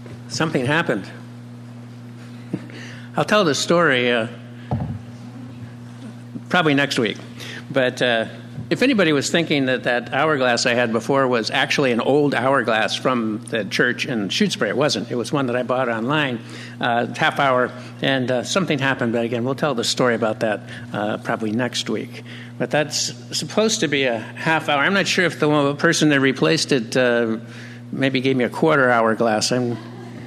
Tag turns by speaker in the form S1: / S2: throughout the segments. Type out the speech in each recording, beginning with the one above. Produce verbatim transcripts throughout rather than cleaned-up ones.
S1: something happened. I'll tell the story uh, probably next week. But uh, if anybody was thinking that that hourglass I had before was actually an old hourglass from the church in Shutesbury, it wasn't. It was one that I bought online, uh, half hour, and uh, something happened. But again, we'll tell the story about that uh, probably next week. But that's supposed to be a half hour. I'm not sure if the one, person that replaced it uh, maybe gave me a quarter hourglass. I'm,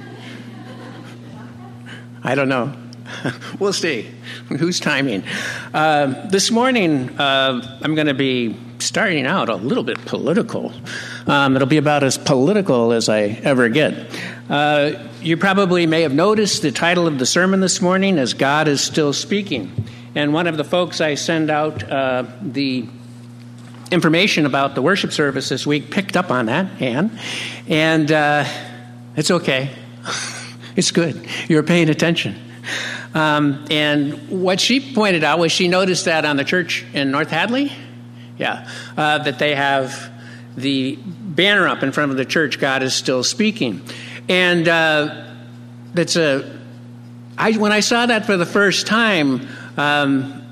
S1: I don't know. We'll see. Who's timing? Uh, this morning, uh, I'm going to be starting out a little bit political. Um, it'll be about as political as I ever get. Uh, you probably may have noticed the title of the sermon this morning is God is Still Speaking. And one of the folks I send out uh, the information about the worship service this week picked up on that, Anne. And uh, it's okay. It's good. You're paying attention. Um, and what she pointed out was she noticed that on the church in North Hadley, yeah, uh, that they have the banner up in front of the church, God is Still Speaking. And uh, that's a, I, when I saw that for the first time, um,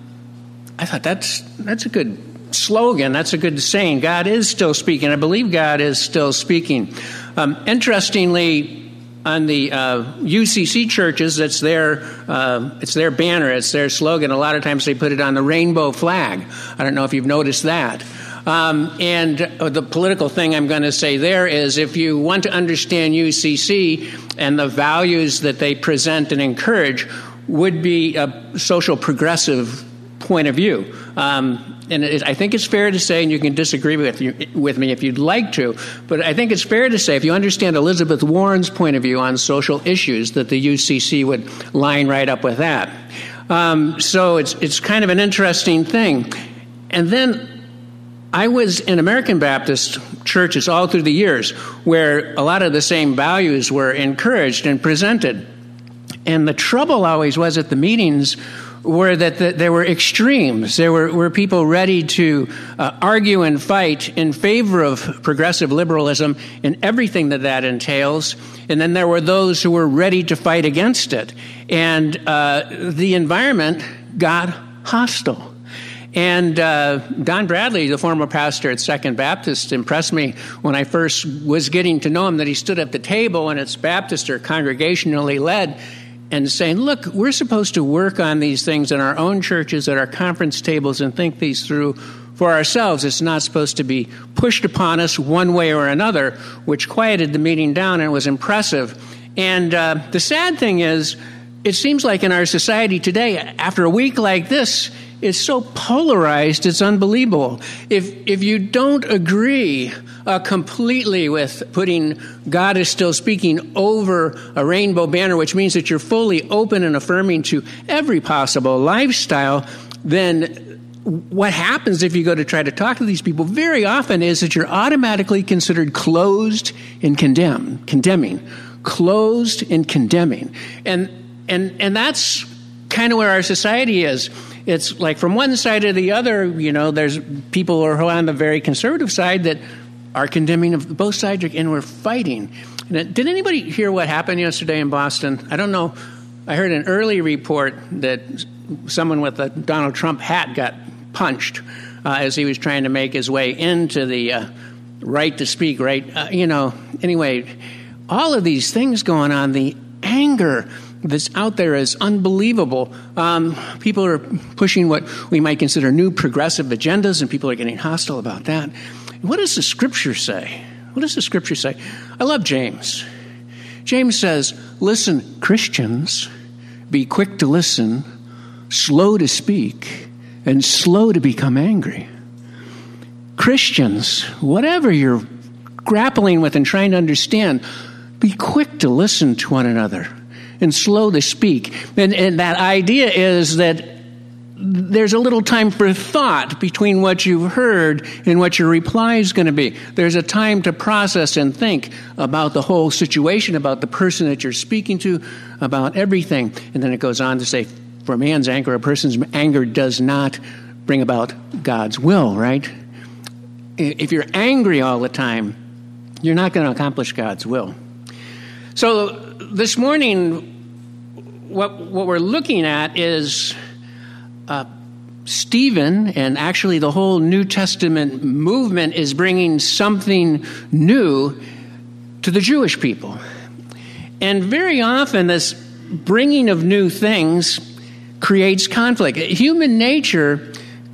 S1: I thought that's that's a good slogan. That's a good saying. God is still speaking. I believe God is still speaking. Um, interestingly, on the uh, U C C churches, that's their uh, it's their banner, it's their slogan. A lot of times they put it on the rainbow flag. I don't know if you've noticed that. Um, and uh, the political thing I'm going to say there is if you want to understand U C C and the values that they present and encourage would be a social progressive point of view. Um, and it, I think it's fair to say, and you can disagree with you, with me if you'd like to, but I think it's fair to say if you understand Elizabeth Warren's point of view on social issues, that the U C C would line right up with that. Um, so it's it's kind of an interesting thing. And then I was in American Baptist churches all through the years where a lot of the same values were encouraged and presented. And the trouble always was at the meetings were that the, there were extremes. There were, were people ready to uh, argue and fight in favor of progressive liberalism and everything that that entails. And then there were those who were ready to fight against it. And uh, the environment got hostile. And uh, Don Bradley, the former pastor at Second Baptist, impressed me when I first was getting to know him, that he stood at the table, and it's Baptist or congregationally led, and saying, look, we're supposed to work on these things in our own churches, at our conference tables, and think these through for ourselves. It's not supposed to be pushed upon us one way or another, which quieted the meeting down, and it was impressive. And uh, the sad thing is, it seems like in our society today, after a week like this, it's so polarized, it's unbelievable. If if you don't agree uh, completely with putting God is still speaking over a rainbow banner, which means that you're fully open and affirming to every possible lifestyle, then what happens if you go to try to talk to these people very often is that you're automatically considered closed and condemned, condemning, closed and condemning. And and and that's kind of where our society is. It's like from one side to the other, you know, there's people who are on the very conservative side that are condemning of both sides, and we're fighting. And did anybody hear what happened yesterday in Boston? I don't know. I heard an early report that someone with a Donald Trump hat got punched uh, as he was trying to make his way into the uh, right to speak, right? Uh, you know, anyway, all of these things going on, the anger that's out there is unbelievable. Um, people are pushing what we might consider new progressive agendas, and people are getting hostile about that. What does the Scripture say? What does the Scripture say? I love James. James says, listen, Christians, be quick to listen, slow to speak, and slow to become angry. Christians, whatever you're grappling with and trying to understand, be quick to listen to one another and slow to speak. And, and that idea is that there's a little time for thought between what you've heard and what your reply is going to be. There's a time to process and think about the whole situation, about the person that you're speaking to, about everything. And then it goes on to say, for a man's anger, a person's anger does not bring about God's will, right? If you're angry all the time, you're not going to accomplish God's will. So this morning, what what we're looking at is uh, Stephen, and actually the whole New Testament movement is bringing something new to the Jewish people. And very often this bringing of new things creates conflict. Human nature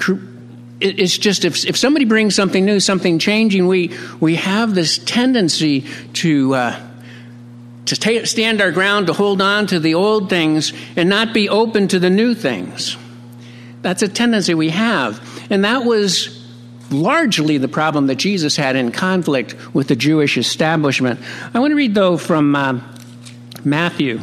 S1: is just, if, if somebody brings something new, something changing, we we have this tendency to uh, to ta- stand our ground, to hold on to the old things and not be open to the new things. That's a tendency we have. And that was largely the problem that Jesus had in conflict with the Jewish establishment. I want to read, though, from uh, Matthew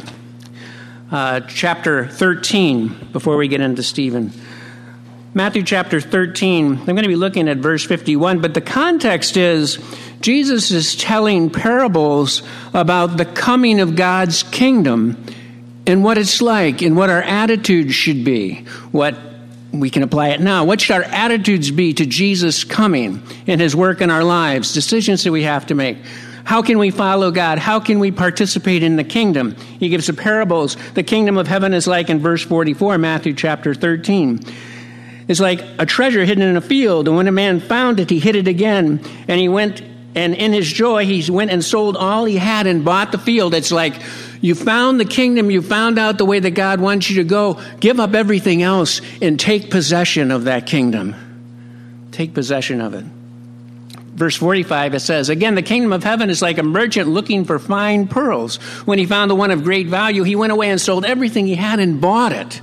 S1: uh, chapter thirteen before we get into Stephen. Matthew chapter thirteen, I'm going to be looking at verse fifty-one, but the context is Jesus is telling parables about the coming of God's kingdom and what it's like and what our attitude should be, what we can apply it now. What should our attitudes be to Jesus coming and his work in our lives, decisions that we have to make? How can we follow God? How can we participate in the kingdom? He gives the parables. The kingdom of heaven is like, in verse forty-four, Matthew chapter thirteen. It's like a treasure hidden in a field, and when a man found it, he hid it again, and he went, and in his joy, he went and sold all he had and bought the field. It's like, you found the kingdom, you found out the way that God wants you to go, give up everything else and take possession of that kingdom. Take possession of it. Verse forty-five, it says, again, the kingdom of heaven is like a merchant looking for fine pearls. When he found the one of great value, he went away and sold everything he had and bought it.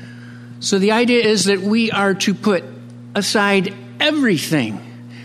S1: So the idea is that we are to put aside everything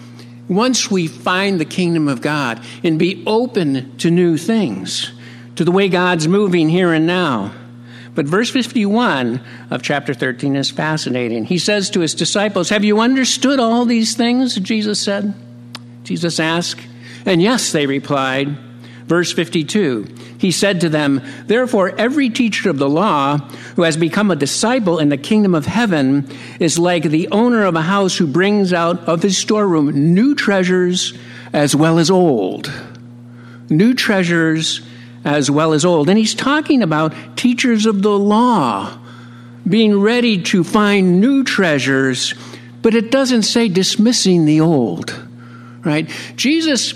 S1: once we find the kingdom of God and be open to new things, to the way God's moving here and now. But verse fifty-one of chapter thirteen is fascinating. He says to his disciples, have you understood all these things? Jesus said. Jesus asked. And yes, they replied. Verse fifty-two, he said to them, therefore every teacher of the law who has become a disciple in the kingdom of heaven is like the owner of a house who brings out of his storeroom new treasures as well as old. New treasures as well as old. And he's talking about teachers of the law being ready to find new treasures, but it doesn't say dismissing the old, right? Jesus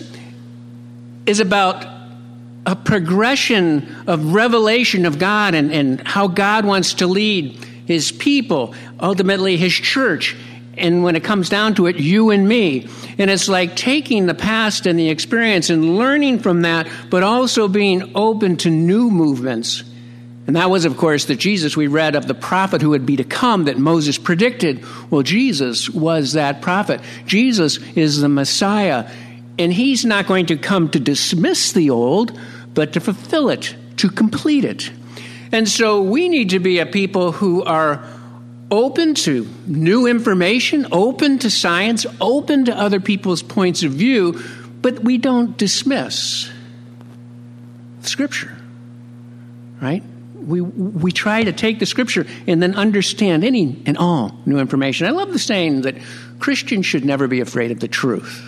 S1: is about a progression of revelation of God and, and how God wants to lead his people, ultimately his church, and when it comes down to it, you and me. And it's like taking the past and the experience and learning from that, but also being open to new movements. And that was, of course, the Jesus we read of, the prophet who would be to come that Moses predicted. Well, Jesus was that prophet. Jesus is the Messiah. And he's not going to come to dismiss the old, but to fulfill it, to complete it. And so we need to be a people who are open to new information, open to science, open to other people's points of view, but we don't dismiss Scripture, right? We we try to take the Scripture and then understand any and all new information. I love the saying that Christians should never be afraid of the truth,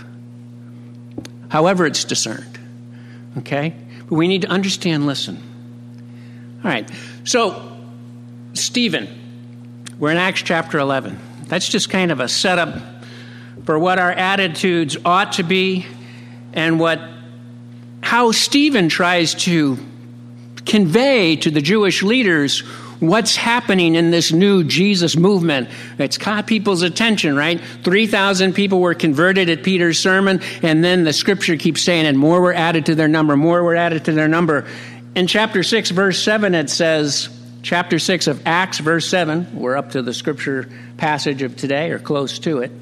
S1: however it's discerned, okay? But we need to understand, listen. All right, so Stephen, we're in Acts chapter eleven. That's just kind of a setup for what our attitudes ought to be and what how Stephen tries to convey to the Jewish leaders what's happening in this new Jesus movement. It's caught people's attention, right? three thousand people were converted at Peter's sermon, and then the scripture keeps saying, and more were added to their number, more were added to their number. In chapter six, verse seven, it says, chapter six of Acts, verse seven, we're up to the scripture passage of today, or close to it.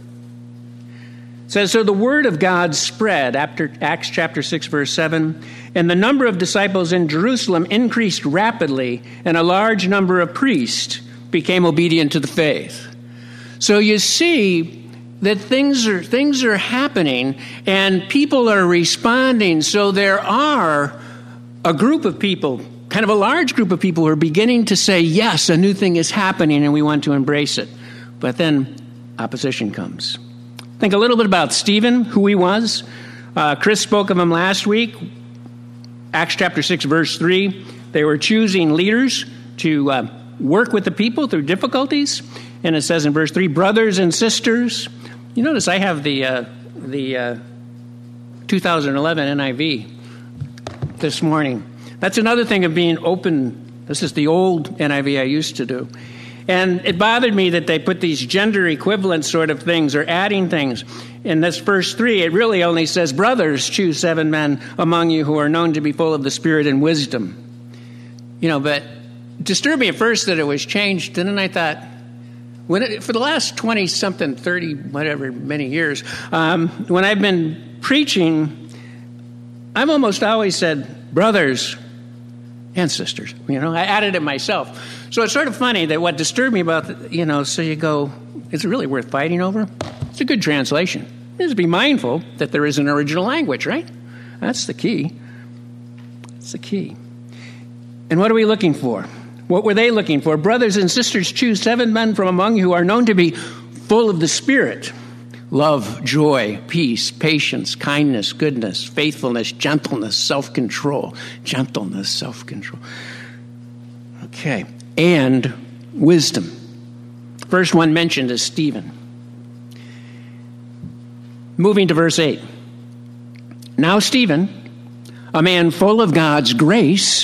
S1: It says, so the word of God spread, after Acts chapter six, verse seven, and the number of disciples in Jerusalem increased rapidly, and a large number of priests became obedient to the faith. So you see that things are things are happening, and people are responding. So there are a group of people, kind of a large group of people, who are beginning to say, yes, a new thing is happening, and we want to embrace it. But then opposition comes. Think a little bit about Stephen, who he was. Uh, Chris spoke of him last week. Acts chapter six, verse three, they were choosing leaders to uh, work with the people through difficulties. And it says in verse three, brothers and sisters. You notice I have the uh, the uh, two thousand eleven N I V this morning. That's another thing of being open. This is the old N I V I used to do. And it bothered me that they put these gender equivalent sort of things or adding things. In this verse three, it really only says, brothers, choose seven men among you who are known to be full of the Spirit and wisdom. You know, but it disturbed me at first that it was changed. And then I thought, when it, for the last twenty-something, thirty, whatever, many years, um, when I've been preaching, I've almost always said brothers and sisters. You know, I added it myself. So it's sort of funny that what disturbed me about, the, you know, so you go, is it really worth fighting over? It's a good translation. Just be mindful that there is an original language, right? That's the key. That's the key. And what are we looking for? What were they looking for? Brothers and sisters, choose seven men from among you who are known to be full of the Spirit. Love, joy, peace, patience, kindness, goodness, faithfulness, gentleness, self-control. Gentleness, self-control. Okay. And wisdom. First one mentioned is Stephen. Moving to verse eight. Now Stephen, a man full of God's grace,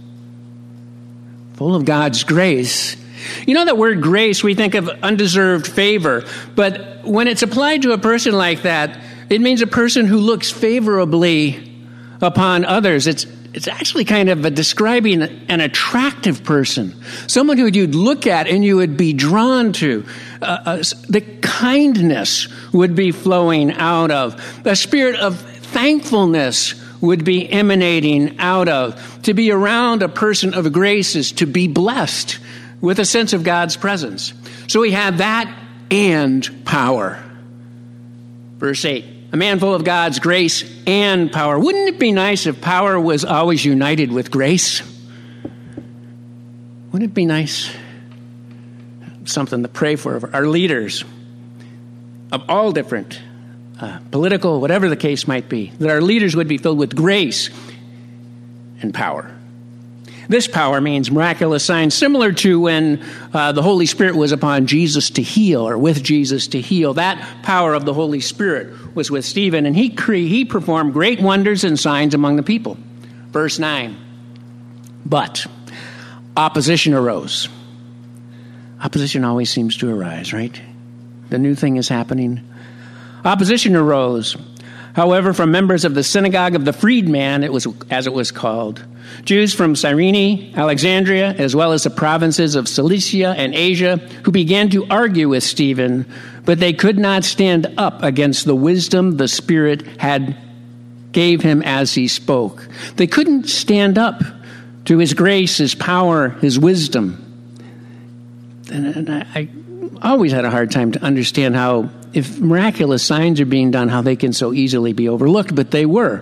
S1: full of God's grace. You know that word grace, we think of undeserved favor, but when it's applied to a person like that, it means a person who looks favorably upon others. It's It's actually kind of a describing an attractive person, someone who you'd look at and you would be drawn to. Uh, uh, the kindness would be flowing out of. The spirit of thankfulness would be emanating out of. To be around a person of grace is to be blessed with a sense of God's presence. So we have that and power. Verse eight. A man full of God's grace and power. Wouldn't it be nice if power was always united with grace? Wouldn't it be nice? Something to pray for our leaders of all different uh, political, whatever the case might be, that our leaders would be filled with grace and power. This power means miraculous signs, similar to when uh, the Holy Spirit was upon Jesus to heal, or with Jesus to heal. That power of the Holy Spirit was with Stephen, and he cre- he performed great wonders and signs among the people. Verse nine. But opposition arose. Opposition always seems to arise, right? The new thing is happening. Opposition arose. However, from members of the synagogue of the freedman, it was as it was called, Jews from Cyrene, Alexandria, as well as the provinces of Cilicia and Asia, who began to argue with Stephen, but they could not stand up against the wisdom the Spirit had gave him as he spoke. They couldn't stand up to his grace, his power, his wisdom. And I always had a hard time to understand how, if miraculous signs are being done, how they can so easily be overlooked, but they were.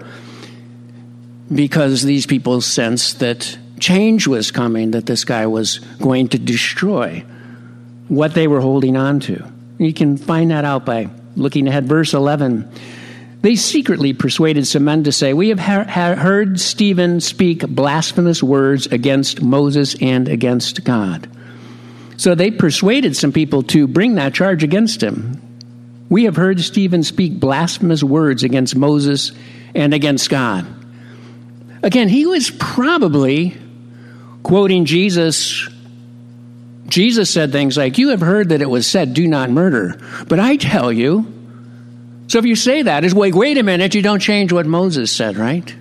S1: Because these people sensed that change was coming, that this guy was going to destroy what they were holding on to. You can find that out by looking ahead. Verse eleven. They secretly persuaded some men to say, we have ha- heard Stephen speak blasphemous words against Moses and against God. So they persuaded some people to bring that charge against him. We have heard Stephen speak blasphemous words against Moses and against God. Again, he was probably quoting Jesus. Jesus said things like, you have heard that it was said, do not murder. But I tell you, so if you say that, it's like, wait a minute, you don't change what Moses said, right?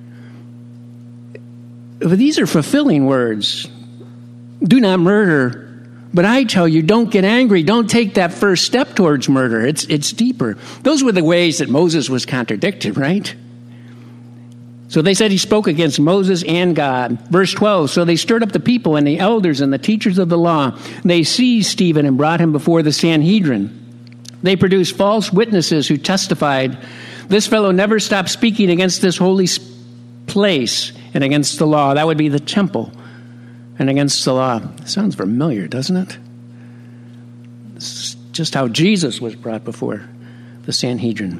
S1: But these are fulfilling words. Do not murder. But I tell you, don't get angry. Don't take that first step towards murder. It's it's deeper. Those were the ways that Moses was contradicted, right? So they said he spoke against Moses and God. Verse twelve, so they stirred up the people and the elders and the teachers of the law. They seized Stephen and brought him before the Sanhedrin. They produced false witnesses who testified, this fellow never stopped speaking against this holy place and against the law. That would be the temple. And against the law. Sounds familiar, doesn't it? This is just how Jesus was brought before the Sanhedrin.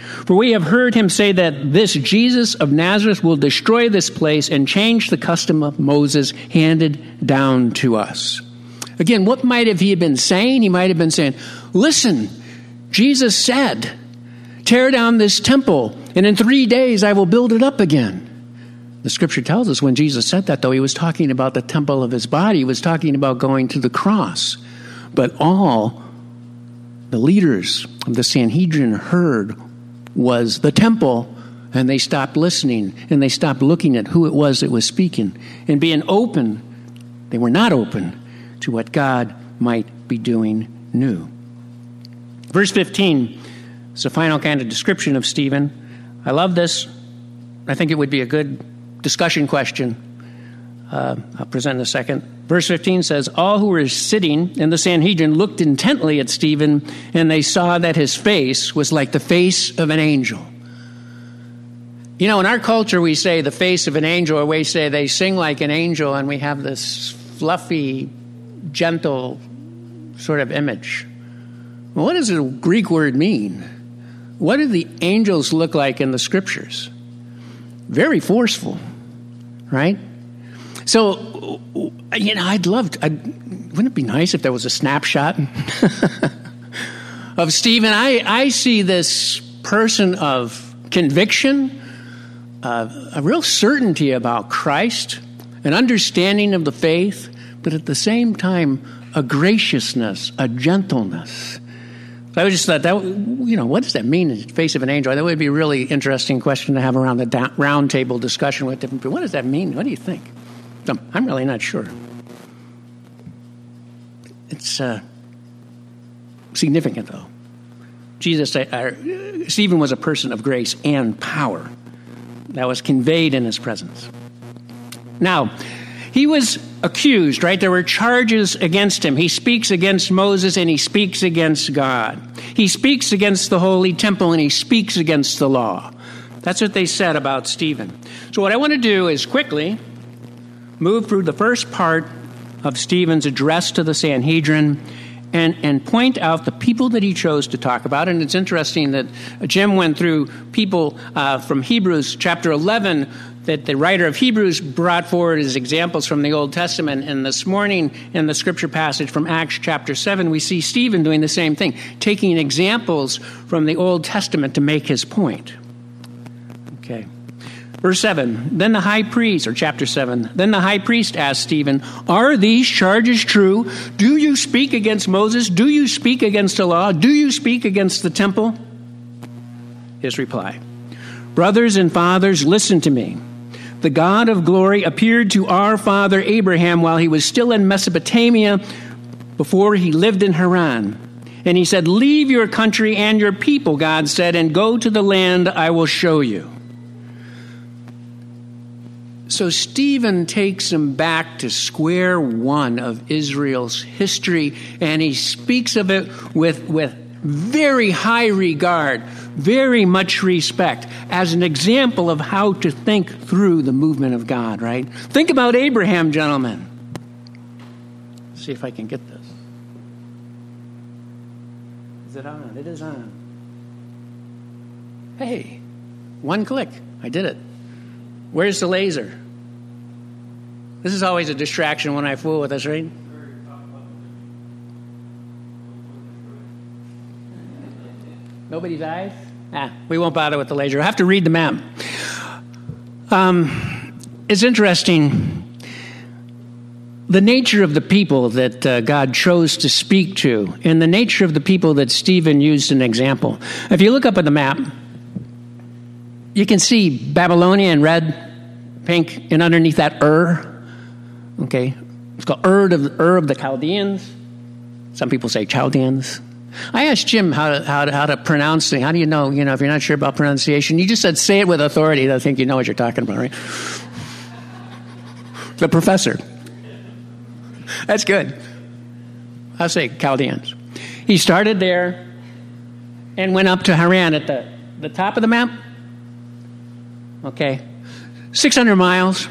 S1: For we have heard him say that this Jesus of Nazareth will destroy this place and change the custom of Moses handed down to us. Again, what might have he been saying? He might have been saying, listen, Jesus said, tear down this temple, and in three days I will build it up again. The scripture tells us when Jesus said that, though, he was talking about the temple of his body. He was talking about going to the cross. But all the leaders of the Sanhedrin heard was the temple, and they stopped listening, and they stopped looking at who it was that was speaking. And being open, they were not open to what God might be doing new. Verse fifteen is a final kind of description of Stephen. I love this. I think it would be a good discussion question. Uh, I'll present in a second. Verse fifteen says, all who were sitting in the Sanhedrin looked intently at Stephen, and they saw that his face was like the face of an angel. You know, in our culture, we say the face of an angel, or we say they sing like an angel, and we have this fluffy, gentle sort of image. Well, what does the Greek word mean? What do the angels look like in the scriptures? Very forceful, right? So, you know, I'd love to, I'd, wouldn't it be nice if there was a snapshot of Stephen? I, I see this person of conviction, uh, a real certainty about Christ, an understanding of the faith, but at the same time, a graciousness, a gentleness. I just thought that, you know, what does that mean in the face of an angel? That would be a really interesting question to have around the da- round table discussion with different people. What does that mean? What do you think? I'm really not sure. It's uh, significant, though. Jesus, uh, Stephen was a person of grace and power that was conveyed in his presence. Now, he was accused, right? There were charges against him. He speaks against Moses and he speaks against God. He speaks against the holy temple and he speaks against the law. That's what they said about Stephen. So what I want to do is quickly move through the first part of Stephen's address to the Sanhedrin and, and point out the people that he chose to talk about. And it's interesting that Jim went through people uh, from Hebrews chapter eleven that the writer of Hebrews brought forward as examples from the Old Testament. And this morning in the scripture passage from Acts chapter seven, we see Stephen doing the same thing, taking examples from the Old Testament to make his point. Okay. Verse seven, then the high priest, or chapter seven, then the high priest asked Stephen, are these charges true? Do you speak against Moses? Do you speak against the law? Do you speak against the temple? His reply, brothers and fathers, listen to me. The God of glory appeared to our father Abraham while he was still in Mesopotamia before he lived in Haran. And he said, leave your country and your people, God said, and go to the land I will show you. So Stephen takes him back to square one of Israel's history, and he speaks of it with, with very high regard, very much respect, as an example of how to think through the movement of God, right? Think about Abraham, gentlemen. Let's see if I can get this. Is it on? It is on. Hey, one click. I did it. Where's the laser? This is always a distraction when I fool with us, right? Nobody's eyes? Ah, we won't bother with the laser. I have to read the map. Um, it's interesting. The nature of the people that uh, God chose to speak to, and the nature of the people that Stephen used an example. If you look up at the map, you can see Babylonia in red, pink, and underneath that Ur. Okay, it's called Ur of, Ur of the Chaldeans. Some people say Chaldeans. I asked Jim how to, how to, how to pronounce things. How do you know, you know, if you're not sure about pronunciation? You just said, say it with authority. I think you know what you're talking about, right? The professor. That's good. I'll say Chaldeans. He started there and went up to Haran at the, the top of the map. Okay. six hundred miles.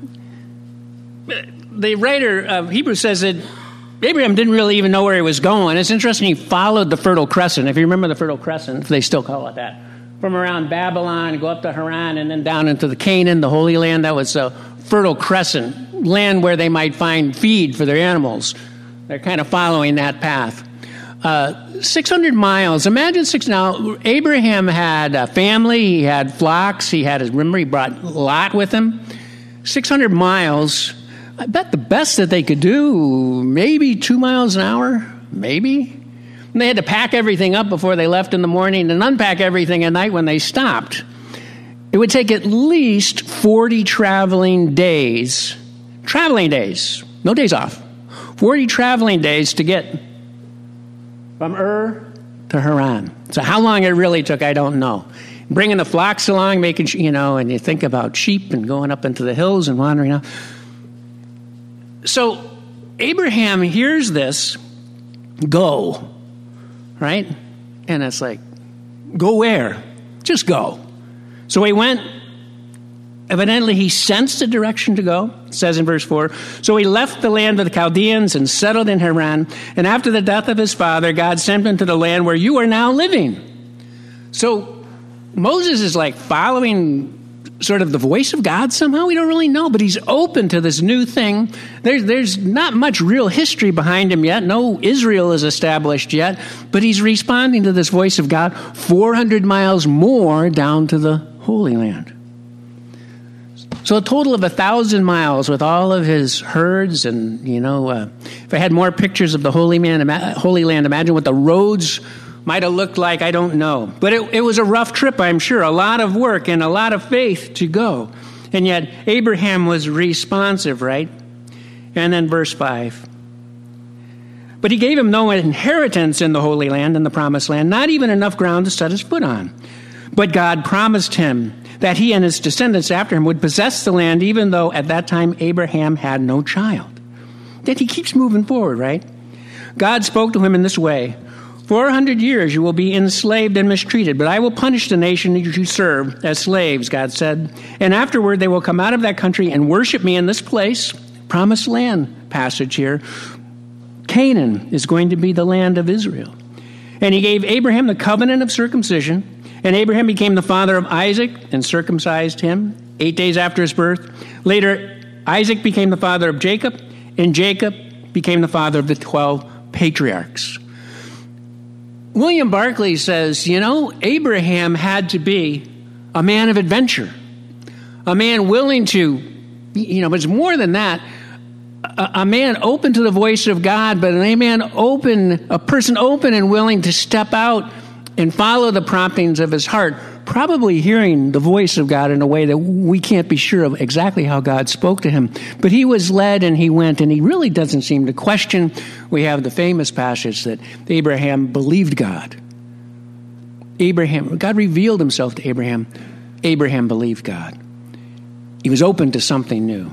S1: The writer of Hebrews says that Abraham didn't really even know where he was going. It's interesting, he followed the Fertile Crescent. If you remember the Fertile Crescent, they still call it that. from around Babylon and go up to Haran and then down into the Canaan, the Holy Land. That was a fertile crescent, land where they might find feed for their animals. They're kind of following that path. Uh, six hundred miles. Imagine six. Now, Abraham had a family. He had flocks. He had his, remember, he brought Lot with him. six hundred miles. I bet the best that they could do, maybe two miles an hour, maybe. And they had to pack everything up before they left in the morning and unpack everything at night when they stopped. It would take at least forty traveling days, traveling days, no days off, forty traveling days to get from Ur to Haran. So how long it really took, I don't know. Bringing the flocks along, making, you know, and you think about sheep and going up into the hills and wandering out. So Abraham hears this, go, right? And it's like, go where? Just go. So he went. Evidently, he sensed a direction to go. It says in verse four, so he left the land of the Chaldeans and settled in Haran. And after the death of his father, God sent him to the land where you are now living. So Moses is like following sort of the voice of God somehow. We don't really know, but he's open to this new thing. There's, there's not much real history behind him yet. No Israel is established yet, but he's responding to this voice of God four hundred miles more down to the Holy Land. So a total of a thousand miles with all of his herds, and you know, uh, if I had more pictures of the Holy Man, Holy Land, imagine what the roads might have looked like. I don't know, but it, it was a rough trip, I'm sure. A lot of work and a lot of faith to go, and yet Abraham was responsive, right? And then verse five. But he gave him no inheritance in the Holy Land, in the Promised Land, not even enough ground to set his foot on. But God promised him that he and his descendants after him would possess the land, even though at that time Abraham had no child. Then he keeps moving forward, right? God spoke to him in this way, four hundred years you will be enslaved and mistreated, but I will punish the nation that you serve as slaves, God said. And afterward they will come out of that country and worship me in this place. Promised land passage here. Canaan is going to be the land of Israel. And he gave Abraham the covenant of circumcision. And Abraham became the father of Isaac and circumcised him eight days after his birth. Later, Isaac became the father of Jacob, and Jacob became the father of the twelve patriarchs. William Barclay says, you know, Abraham had to be a man of adventure, a man willing to, you know, but it's more than that, a, a man open to the voice of God, but a man open, a person open and willing to step out and follow the promptings of his heart, probably hearing the voice of God in a way that we can't be sure of exactly how God spoke to him. But he was led and he went, and he really doesn't seem to question. We have the famous passage that Abraham believed God. Abraham, God revealed himself to Abraham. Abraham believed God. He was open to something new.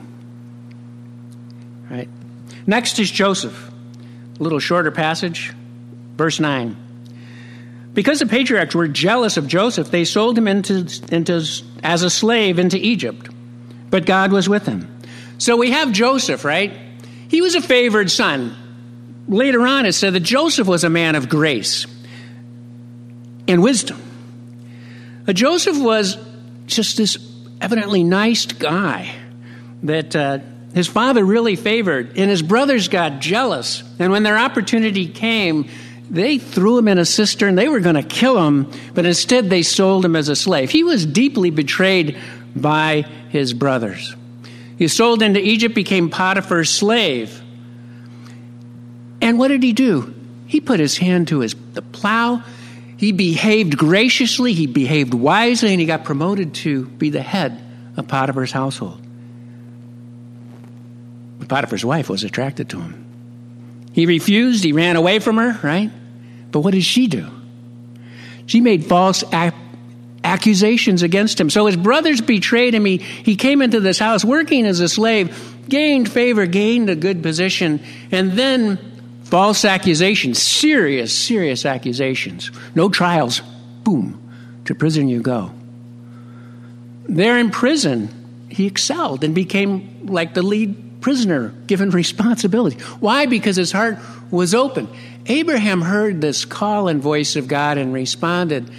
S1: Right? Next is Joseph. A little shorter passage, verse nine. Because the patriarchs were jealous of Joseph, they sold him into, into as a slave into Egypt. But God was with him. So we have Joseph, right? He was a favored son. Later on, it said that Joseph was a man of grace and wisdom. But Joseph was just this evidently nice guy that uh, his father really favored. And his brothers got jealous. And when their opportunity came, they threw him in a cistern. They were going to kill him, but instead they sold him as a slave. He was deeply betrayed by his brothers. He was sold into Egypt, became Potiphar's slave. And what did he do? He put his hand to his the plow. He behaved graciously. He behaved wisely, and he got promoted to be the head of Potiphar's household. But Potiphar's wife was attracted to him. He refused. He ran away from her, right? But what did she do? She made false ac- accusations against him. So his brothers betrayed him. He, he came into this house working as a slave, gained favor, gained a good position, and then false accusations, serious, serious accusations. No trials. Boom. To prison you go. There in prison, he excelled and became like the lead prisoner, given responsibility. Why? Because his heart was open. Abraham heard this call and voice of God and responded.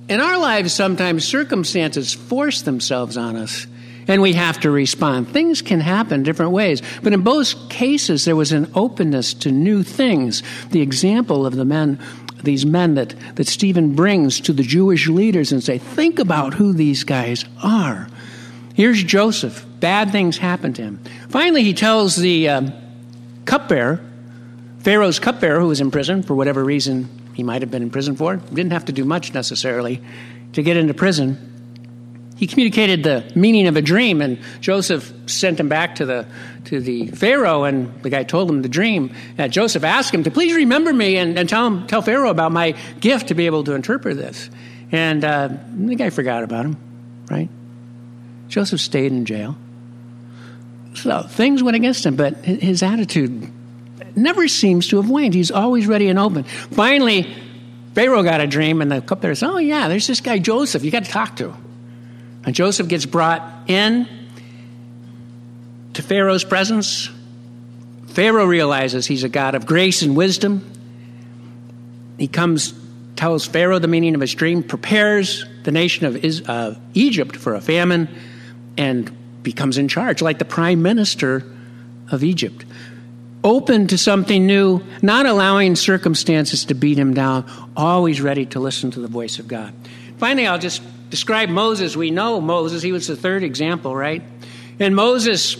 S1: In our lives, sometimes circumstances force themselves on us, and we have to respond. Things can happen different ways. But in both cases, there was an openness to new things. The example of the men, these men that, that Stephen brings to the Jewish leaders and say, think about who these guys are. Here's Joseph. Bad things happen to him. Finally, he tells the um, cupbearer, Pharaoh's cupbearer, who was in prison for whatever reason he might have been in prison for, didn't have to do much necessarily to get into prison. He communicated the meaning of a dream, and Joseph sent him back to the to the Pharaoh, and the guy told him the dream. And Joseph asked him to please remember me and, and tell him tell Pharaoh about my gift to be able to interpret this. And uh, the guy forgot about him, right? Joseph stayed in jail. So things went against him, but his attitude never seems to have waned. He's always ready and open. Finally, Pharaoh got a dream, and the cupbearer said, oh, yeah, there's this guy Joseph you got to talk to. And Joseph gets brought in to Pharaoh's presence. Pharaoh realizes he's a God of grace and wisdom. He comes, tells Pharaoh the meaning of his dream, prepares the nation of uh, Egypt for a famine, and becomes in charge, like the prime minister of Egypt. Open to something new, not allowing circumstances to beat him down, always ready to listen to the voice of God. Finally, I'll just describe Moses. We know Moses. He was the third example, right? And Moses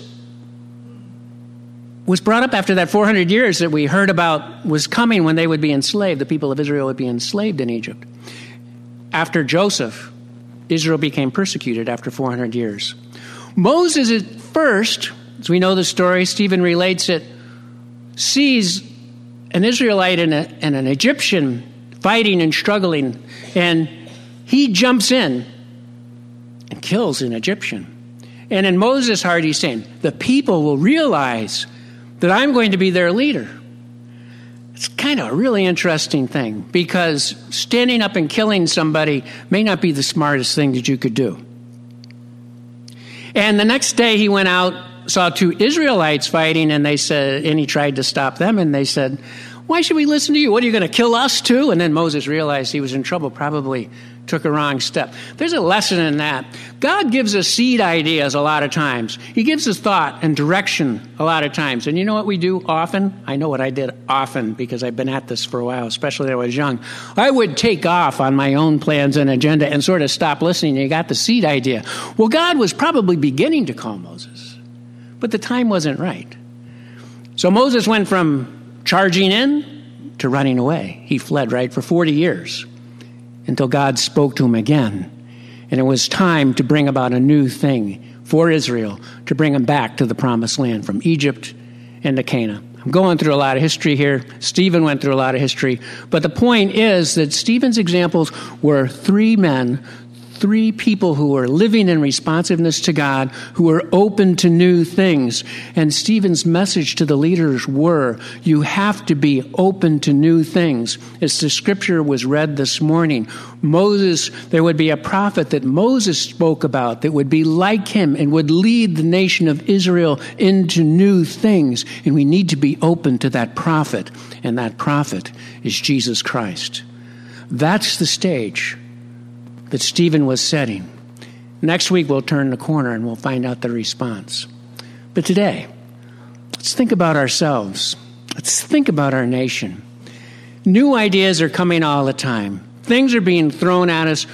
S1: was brought up after that four hundred years that we heard about was coming when they would be enslaved. The people of Israel would be enslaved in Egypt. After Joseph, Israel became persecuted after four hundred years. Moses at first, as we know the story, Stephen relates it, sees an Israelite and, a, and an Egyptian fighting and struggling, and he jumps in and kills an Egyptian. And in Moses' heart, he's saying, the people will realize that I'm going to be their leader. It's kind of a really interesting thing, because standing up and killing somebody may not be the smartest thing that you could do. And the next day he went out, saw two Israelites fighting, and they said, and he tried to stop them, and they said, why should we listen to you? What, are you going to kill us too? And then Moses realized he was in trouble, probably took a wrong step. There's a lesson in that. God gives us seed ideas a lot of times. He gives us thought and direction a lot of times. And you know what we do often? I know what I did often, because I've been at this for a while, especially when I was young. I would take off on my own plans and agenda and sort of stop listening. You got the seed idea. Well, God was probably beginning to call Moses, but the time wasn't right. So Moses went from charging in to running away. He fled, right, for forty years until God spoke to him again. And it was time to bring about a new thing for Israel, to bring them back to the promised land from Egypt and to Canaan. I'm going through a lot of history here. Stephen went through a lot of history. But the point is that Stephen's examples were three men, three people who were living in responsiveness to God, who were open to new things. And Stephen's message to the leaders were, you have to be open to new things. As the scripture was read this morning, Moses, there would be a prophet that Moses spoke about that would be like him and would lead the nation of Israel into new things. And we need to be open to that prophet. And that prophet is Jesus Christ. That's the stage that Stephen was setting. Next week, we'll turn the corner and we'll find out the response. But today, let's think about ourselves. Let's think about our nation. New ideas are coming all the time. Things are being thrown at us.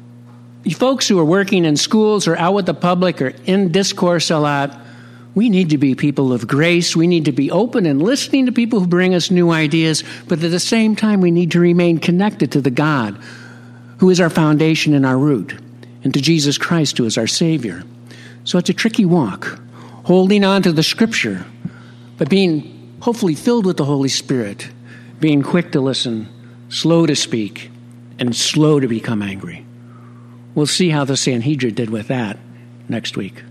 S1: You folks who are working in schools or out with the public or in discourse a lot, we need to be people of grace. We need to be open and listening to people who bring us new ideas. But at the same time, we need to remain connected to the God who is our foundation and our root, and to Jesus Christ, who is our Savior. So it's a tricky walk, holding on to the Scripture, but being hopefully filled with the Holy Spirit, being quick to listen, slow to speak, and slow to become angry. We'll see how the Sanhedrin did with that next week.